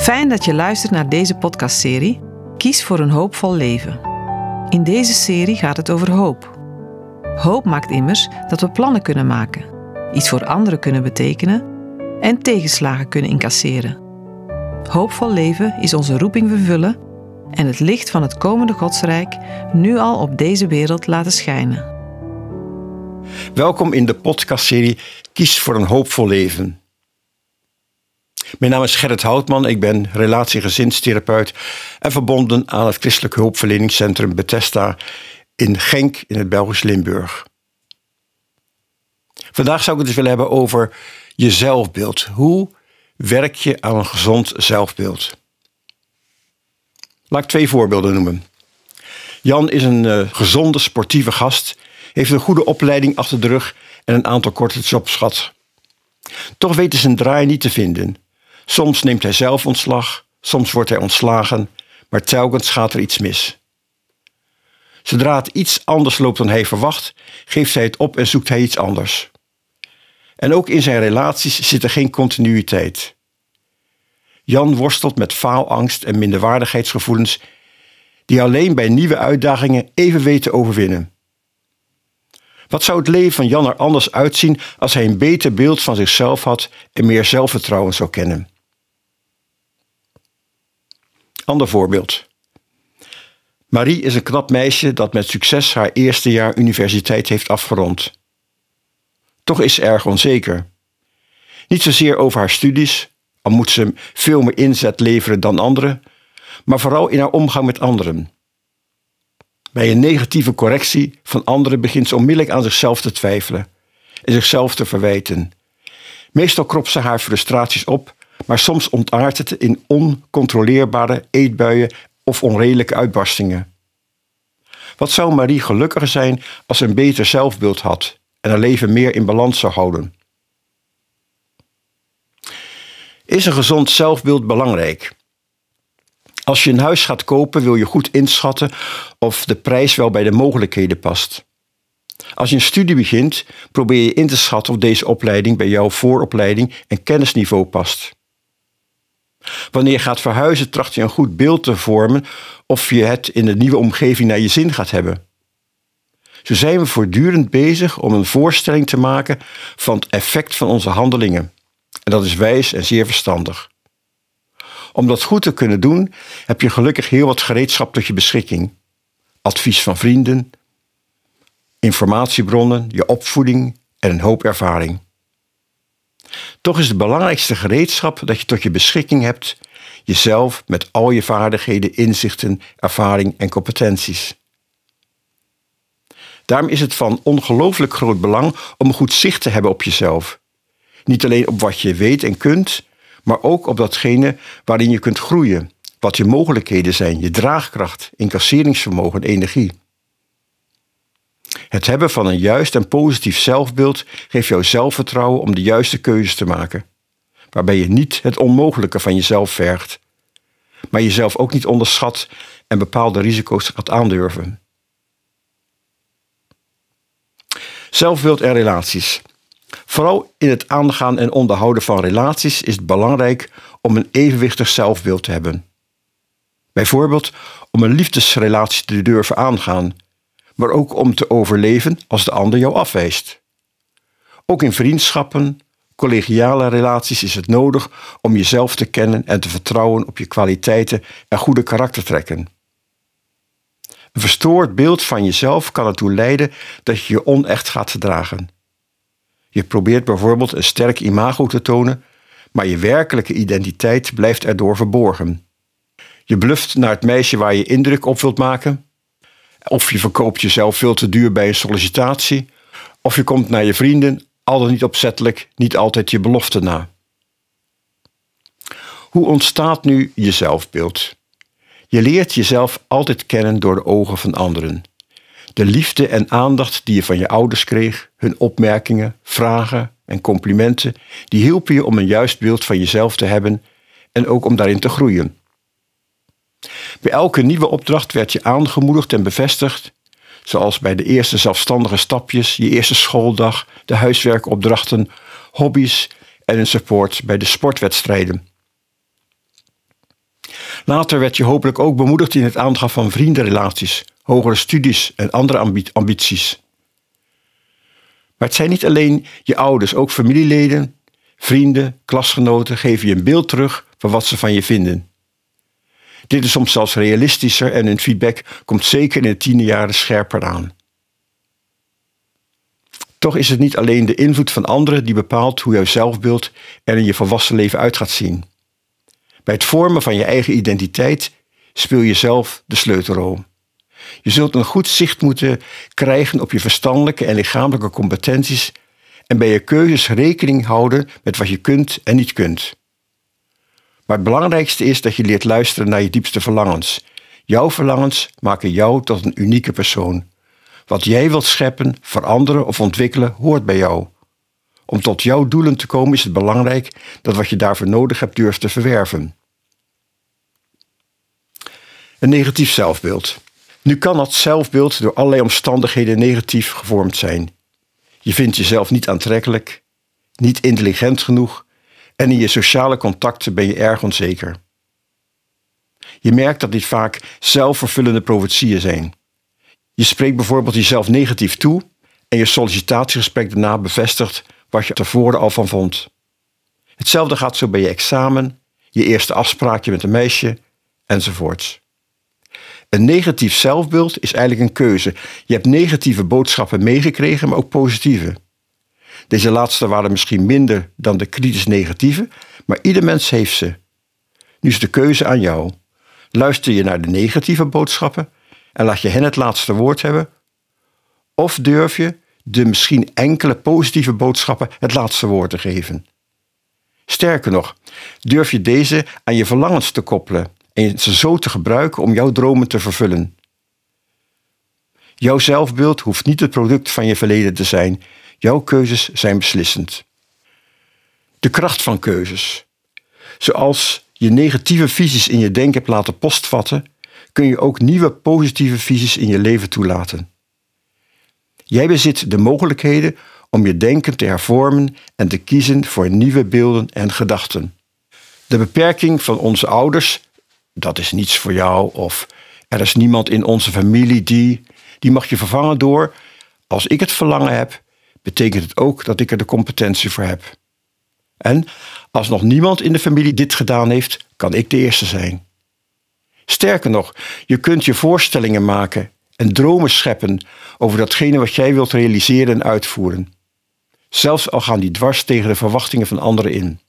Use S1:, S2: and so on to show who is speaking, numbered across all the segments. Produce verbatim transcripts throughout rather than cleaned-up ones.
S1: Fijn dat je luistert naar deze podcastserie Kies voor een hoopvol leven. In deze serie gaat het over hoop. Hoop maakt immers dat we plannen kunnen maken, iets voor anderen kunnen betekenen en tegenslagen kunnen incasseren. Hoopvol leven is onze roeping vervullen en het licht van het komende Godsrijk nu al op deze wereld laten schijnen.
S2: Welkom in de podcastserie Kies voor een hoopvol leven. Mijn naam is Gerrit Houtman, ik ben relatie- en gezinstherapeut en verbonden aan het Christelijk Hulpverleningscentrum Bethesda in Genk in het Belgisch Limburg. Vandaag zou ik het dus willen hebben over je zelfbeeld. Hoe werk je aan een gezond zelfbeeld? Laat ik twee voorbeelden noemen. Jan is een uh, gezonde, sportieve gast, heeft een goede opleiding achter de rug en een aantal korte jobs gehad. Toch weet hij zijn draai niet te vinden. Soms neemt hij zelf ontslag, soms wordt hij ontslagen, maar telkens gaat er iets mis. Zodra het iets anders loopt dan hij verwacht, geeft hij het op en zoekt hij iets anders. En ook in zijn relaties zit er geen continuïteit. Jan worstelt met faalangst en minderwaardigheidsgevoelens die alleen bij nieuwe uitdagingen even weet te overwinnen. Wat zou het leven van Jan er anders uitzien als hij een beter beeld van zichzelf had en meer zelfvertrouwen zou kennen? Ander voorbeeld. Marie is een knap meisje dat met succes haar eerste jaar universiteit heeft afgerond. Toch is ze erg onzeker. Niet zozeer over haar studies, al moet ze veel meer inzet leveren dan anderen, maar vooral in haar omgang met anderen. Bij een negatieve correctie van anderen begint ze onmiddellijk aan zichzelf te twijfelen en zichzelf te verwijten. Meestal kropt ze haar frustraties op, maar soms ontaardt het in oncontroleerbare eetbuien of onredelijke uitbarstingen. Wat zou Marie gelukkiger zijn als ze een beter zelfbeeld had en haar leven meer in balans zou houden? Is een gezond zelfbeeld belangrijk? Als je een huis gaat kopen, wil je goed inschatten of de prijs wel bij de mogelijkheden past. Als je een studie begint, probeer je in te schatten of deze opleiding bij jouw vooropleiding en kennisniveau past. Wanneer je gaat verhuizen, tracht je een goed beeld te vormen of je het in de nieuwe omgeving naar je zin gaat hebben. Zo zijn we voortdurend bezig om een voorstelling te maken van het effect van onze handelingen. En dat is wijs en zeer verstandig. Om dat goed te kunnen doen, heb je gelukkig heel wat gereedschap tot je beschikking. Advies van vrienden, informatiebronnen, je opvoeding en een hoop ervaring. Toch is het belangrijkste gereedschap dat je tot je beschikking hebt jezelf met al je vaardigheden, inzichten, ervaring en competenties. Daarom is het van ongelooflijk groot belang om een goed zicht te hebben op jezelf. Niet alleen op wat je weet en kunt, maar ook op datgene waarin je kunt groeien, wat je mogelijkheden zijn, je draagkracht, incasseringsvermogen en energie. Het hebben van een juist en positief zelfbeeld geeft jou zelfvertrouwen om de juiste keuzes te maken, waarbij je niet het onmogelijke van jezelf vergt, maar jezelf ook niet onderschat en bepaalde risico's gaat aandurven. Zelfbeeld en relaties. Vooral in het aangaan en onderhouden van relaties is het belangrijk om een evenwichtig zelfbeeld te hebben. Bijvoorbeeld om een liefdesrelatie te durven aangaan, maar ook om te overleven als de ander jou afwijst. Ook in vriendschappen, collegiale relaties is het nodig om jezelf te kennen en te vertrouwen op je kwaliteiten en goede karaktertrekken. Een verstoord beeld van jezelf kan ertoe leiden dat je je onecht gaat gedragen. Je probeert bijvoorbeeld een sterk imago te tonen, maar je werkelijke identiteit blijft erdoor verborgen. Je bluft naar het meisje waar je indruk op wilt maken, of je verkoopt jezelf veel te duur bij een sollicitatie, of je komt naar je vrienden, al dan niet opzettelijk, niet altijd je belofte na. Hoe ontstaat nu je zelfbeeld? Je leert jezelf altijd kennen door de ogen van anderen. De liefde en aandacht die je van je ouders kreeg, hun opmerkingen, vragen en complimenten, die hielpen je om een juist beeld van jezelf te hebben en ook om daarin te groeien. Bij elke nieuwe opdracht werd je aangemoedigd en bevestigd, zoals bij de eerste zelfstandige stapjes, je eerste schooldag, de huiswerkopdrachten, hobby's en een support bij de sportwedstrijden. Later werd je hopelijk ook bemoedigd in het aangaan van vriendenrelaties, hogere studies en andere ambi- ambities. Maar het zijn niet alleen je ouders, ook familieleden, vrienden, klasgenoten geven je een beeld terug van wat ze van je vinden. Dit is soms zelfs realistischer en hun feedback komt zeker in de tienerjaren scherper aan. Toch is het niet alleen de invloed van anderen die bepaalt hoe jouw zelfbeeld er in je volwassen leven uit gaat zien. Bij het vormen van je eigen identiteit speel je zelf de sleutelrol. Je zult een goed zicht moeten krijgen op je verstandelijke en lichamelijke competenties en bij je keuzes rekening houden met wat je kunt en niet kunt. Maar het belangrijkste is dat je leert luisteren naar je diepste verlangens. Jouw verlangens maken jou tot een unieke persoon. Wat jij wilt scheppen, veranderen of ontwikkelen hoort bij jou. Om tot jouw doelen te komen is het belangrijk dat wat je daarvoor nodig hebt durft te verwerven. Een negatief zelfbeeld. Nu kan dat zelfbeeld door allerlei omstandigheden negatief gevormd zijn. Je vindt jezelf niet aantrekkelijk, niet intelligent genoeg en in je sociale contacten ben je erg onzeker. Je merkt dat dit vaak zelfvervullende profetieën zijn. Je spreekt bijvoorbeeld jezelf negatief toe en je sollicitatiegesprek daarna bevestigt wat je tevoren al van vond. Hetzelfde gaat zo bij je examen, je eerste afspraakje met een meisje enzovoorts. Een negatief zelfbeeld is eigenlijk een keuze. Je hebt negatieve boodschappen meegekregen, maar ook positieve. Deze laatste waren misschien minder dan de kritisch negatieve, maar ieder mens heeft ze. Nu is de keuze aan jou. Luister je naar de negatieve boodschappen en laat je hen het laatste woord hebben? Of durf je de misschien enkele positieve boodschappen het laatste woord te geven? Sterker nog, durf je deze aan je verlangens te koppelen en ze zo te gebruiken om jouw dromen te vervullen. Jouw zelfbeeld hoeft niet het product van je verleden te zijn. Jouw keuzes zijn beslissend. De kracht van keuzes. Zoals je negatieve visies in je denken hebt laten postvatten, kun je ook nieuwe positieve visies in je leven toelaten. Jij bezit de mogelijkheden om je denken te hervormen en te kiezen voor nieuwe beelden en gedachten. De beperking van onze ouders, dat is niets voor jou, of er is niemand in onze familie die, die mag je vervangen door, als ik het verlangen heb, betekent het ook dat ik er de competentie voor heb. En als nog niemand in de familie dit gedaan heeft, kan ik de eerste zijn. Sterker nog, je kunt je voorstellingen maken en dromen scheppen over datgene wat jij wilt realiseren en uitvoeren. Zelfs al gaan die dwars tegen de verwachtingen van anderen in.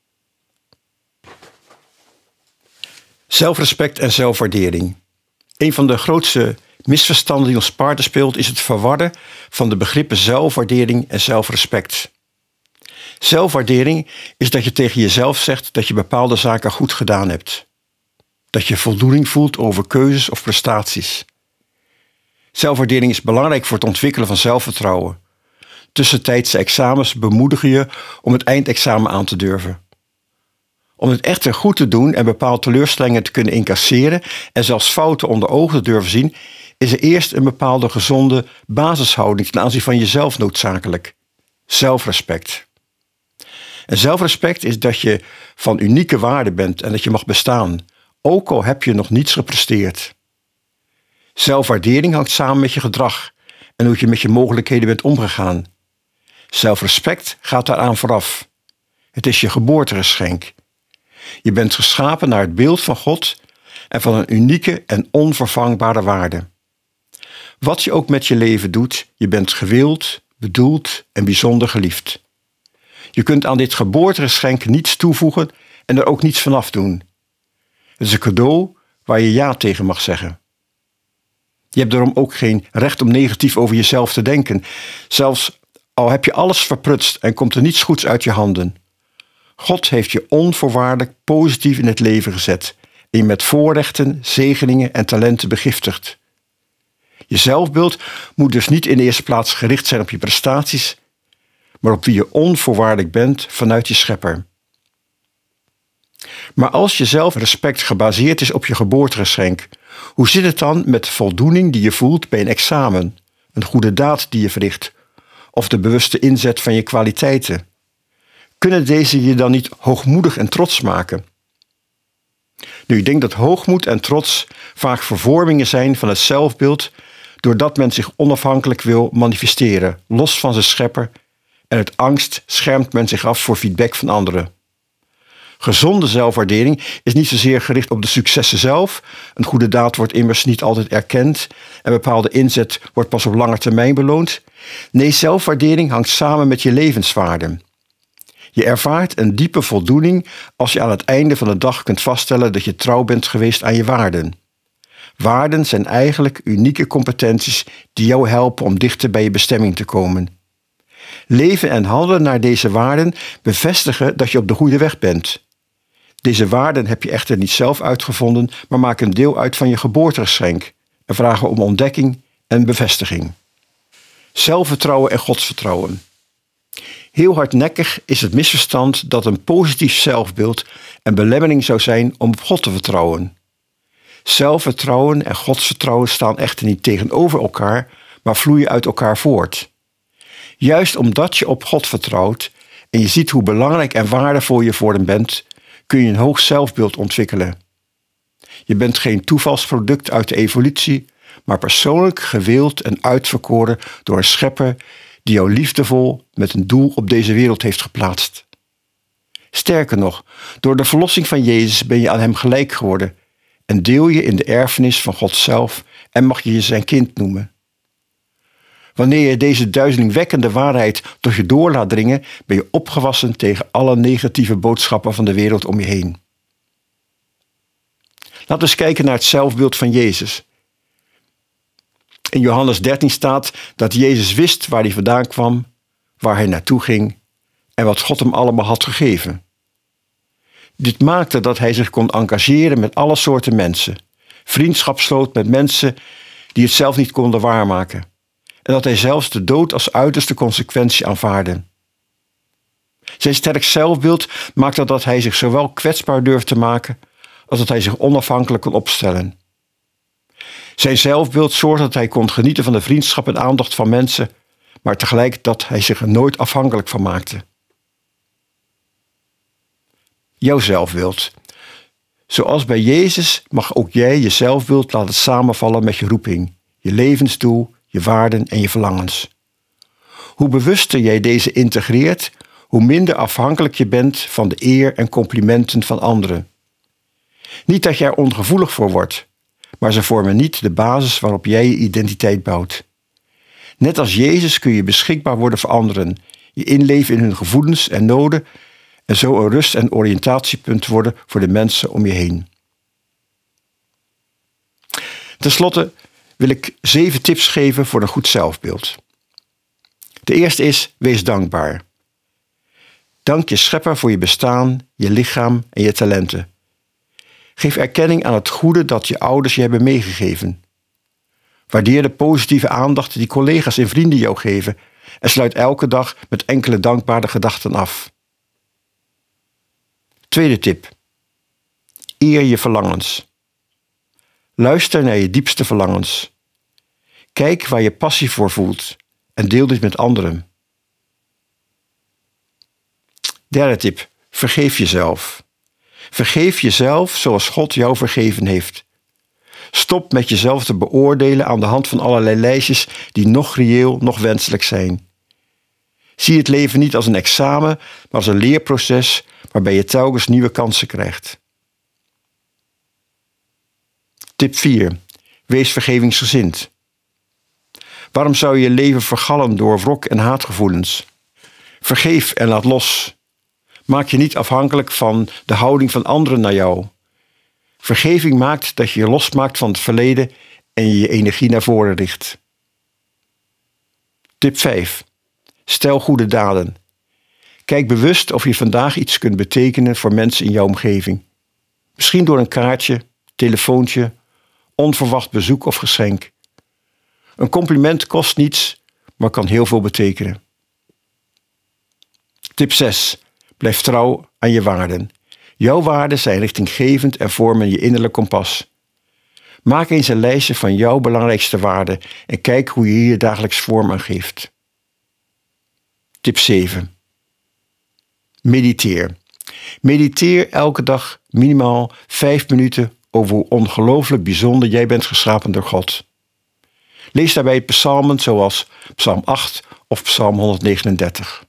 S2: Zelfrespect en zelfwaardering. Een van de grootste misverstanden die ons paarden speelt is het verwarren van de begrippen zelfwaardering en zelfrespect. Zelfwaardering is dat je tegen jezelf zegt dat je bepaalde zaken goed gedaan hebt. Dat je voldoening voelt over keuzes of prestaties. Zelfwaardering is belangrijk voor het ontwikkelen van zelfvertrouwen. Tussentijdse examens bemoedigen je om het eindexamen aan te durven. Om het echter goed te doen en bepaalde teleurstellingen te kunnen incasseren en zelfs fouten onder ogen te durven zien, is er eerst een bepaalde gezonde basishouding ten aanzien van jezelf noodzakelijk. Zelfrespect. En zelfrespect is dat je van unieke waarde bent en dat je mag bestaan, ook al heb je nog niets gepresteerd. Zelfwaardering hangt samen met je gedrag en hoe je met je mogelijkheden bent omgegaan. Zelfrespect gaat daaraan vooraf. Het is je geboortegeschenk. Je bent geschapen naar het beeld van God en van een unieke en onvervangbare waarde. Wat je ook met je leven doet, je bent gewild, bedoeld en bijzonder geliefd. Je kunt aan dit geboortegeschenk niets toevoegen en er ook niets van afdoen. Het is een cadeau waar je ja tegen mag zeggen. Je hebt daarom ook geen recht om negatief over jezelf te denken. Zelfs al heb je alles verprutst en komt er niets goeds uit je handen. God heeft je onvoorwaardelijk positief in het leven gezet en je met voorrechten, zegeningen en talenten begiftigd. Je zelfbeeld moet dus niet in de eerste plaats gericht zijn op je prestaties, maar op wie je onvoorwaardelijk bent vanuit je schepper. Maar als je zelfrespect gebaseerd is op je geboortegeschenk, hoe zit het dan met de voldoening die je voelt bij een examen, een goede daad die je verricht, of de bewuste inzet van je kwaliteiten? Kunnen deze je dan niet hoogmoedig en trots maken? Nu, ik denk dat hoogmoed en trots vaak vervormingen zijn van het zelfbeeld, doordat men zich onafhankelijk wil manifesteren, los van zijn schepper, en uit angst schermt men zich af voor feedback van anderen. Gezonde zelfwaardering is niet zozeer gericht op de successen zelf. Een goede daad wordt immers niet altijd erkend en bepaalde inzet wordt pas op lange termijn beloond. Nee, zelfwaardering hangt samen met je levenswaarden. Je ervaart een diepe voldoening als je aan het einde van de dag kunt vaststellen dat je trouw bent geweest aan je waarden. Waarden zijn eigenlijk unieke competenties die jou helpen om dichter bij je bestemming te komen. Leven en handelen naar deze waarden bevestigen dat je op de goede weg bent. Deze waarden heb je echter niet zelf uitgevonden, maar maken deel uit van je geboortegeschenk en vragen om ontdekking en bevestiging. Zelfvertrouwen en godsvertrouwen. Heel hardnekkig is het misverstand dat een positief zelfbeeld een belemmering zou zijn om op God te vertrouwen. Zelfvertrouwen en godsvertrouwen staan echter niet tegenover elkaar, maar vloeien uit elkaar voort. Juist omdat je op God vertrouwt en je ziet hoe belangrijk en waardevol je voor hem bent, kun je een hoog zelfbeeld ontwikkelen. Je bent geen toevalsproduct uit de evolutie, maar persoonlijk gewild en uitverkoren door een schepper die jou liefdevol met een doel op deze wereld heeft geplaatst. Sterker nog, door de verlossing van Jezus ben je aan hem gelijk geworden en deel je in de erfenis van God zelf en mag je je zijn kind noemen. Wanneer je deze duizelingwekkende waarheid tot je door laat dringen, ben je opgewassen tegen alle negatieve boodschappen van de wereld om je heen. Laten we eens kijken naar het zelfbeeld van Jezus. In Johannes dertien staat dat Jezus wist waar hij vandaan kwam, waar hij naartoe ging en wat God hem allemaal had gegeven. Dit maakte dat hij zich kon engageren met alle soorten mensen, vriendschap sloot met mensen die het zelf niet konden waarmaken, en dat hij zelfs de dood als uiterste consequentie aanvaardde. Zijn sterk zelfbeeld maakte dat hij zich zowel kwetsbaar durfde te maken als dat hij zich onafhankelijk kon opstellen. Zijn zelfbeeld zorgde dat hij kon genieten van de vriendschap en aandacht van mensen, maar tegelijk dat hij zich er nooit afhankelijk van maakte. Jouw zelfbeeld. Zoals bij Jezus mag ook jij je zelfbeeld laten samenvallen met je roeping, je levensdoel, je waarden en je verlangens. Hoe bewuster jij deze integreert, hoe minder afhankelijk je bent van de eer en complimenten van anderen. Niet dat je er ongevoelig voor wordt, maar ze vormen niet de basis waarop jij je identiteit bouwt. Net als Jezus kun je beschikbaar worden voor anderen, je inleven in hun gevoelens en noden en zo een rust- en oriëntatiepunt worden voor de mensen om je heen. Ten slotte wil ik zeven tips geven voor een goed zelfbeeld. De eerste is, wees dankbaar. Dank je schepper voor je bestaan, je lichaam en je talenten. Geef erkenning aan het goede dat je ouders je hebben meegegeven. Waardeer de positieve aandacht die collega's en vrienden jou geven en sluit elke dag met enkele dankbare gedachten af. Tweede tip. Eer je verlangens. Luister naar je diepste verlangens. Kijk waar je passie voor voelt en deel dit met anderen. Derde tip. Vergeef jezelf. Vergeef jezelf zoals God jou vergeven heeft. Stop met jezelf te beoordelen aan de hand van allerlei lijstjes die nog reëel, nog wenselijk zijn. Zie het leven niet als een examen, maar als een leerproces waarbij je telkens nieuwe kansen krijgt. Tip vier. Wees vergevingsgezind. Waarom zou je je leven vergallen door wrok en haatgevoelens? Vergeef en laat los. Maak je niet afhankelijk van de houding van anderen naar jou. Vergeving maakt dat je je losmaakt van het verleden en je je energie naar voren richt. Tip vijf. Stel goede daden. Kijk bewust of je vandaag iets kunt betekenen voor mensen in jouw omgeving. Misschien door een kaartje, telefoontje, onverwacht bezoek of geschenk. Een compliment kost niets, maar kan heel veel betekenen. Tip zes. Blijf trouw aan je waarden. Jouw waarden zijn richtinggevend en vormen je innerlijk kompas. Maak eens een lijstje van jouw belangrijkste waarden en kijk hoe je hier dagelijks vorm aan geeft. Tip zeven. Mediteer. Mediteer elke dag minimaal vijf minuten over hoe ongelooflijk bijzonder jij bent geschapen door God. Lees daarbij psalmen zoals Psalm acht of Psalm honderdnegenendertig.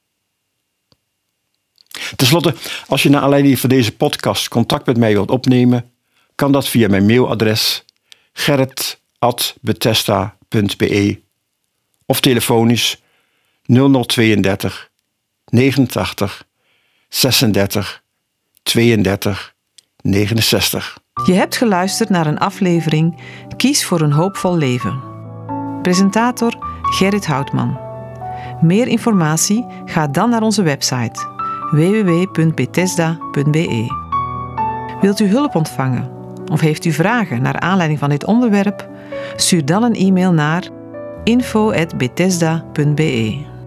S2: Ten slotte, als je naar aanleiding van deze podcast contact met mij wilt opnemen, kan dat via mijn mailadres gerrit at bethesda punt be of telefonisch nul nul tweeëndertig negenentachtig zesendertig tweeëndertig negenenzestig.
S1: Je hebt geluisterd naar een aflevering Kies voor een hoopvol leven. Presentator Gerrit Houtman. Meer informatie? Ga dan naar onze website w w w punt bethesda punt be. Wilt u hulp ontvangen of heeft u vragen naar aanleiding van dit onderwerp? Stuur dan een e-mail naar info at bethesda punt be.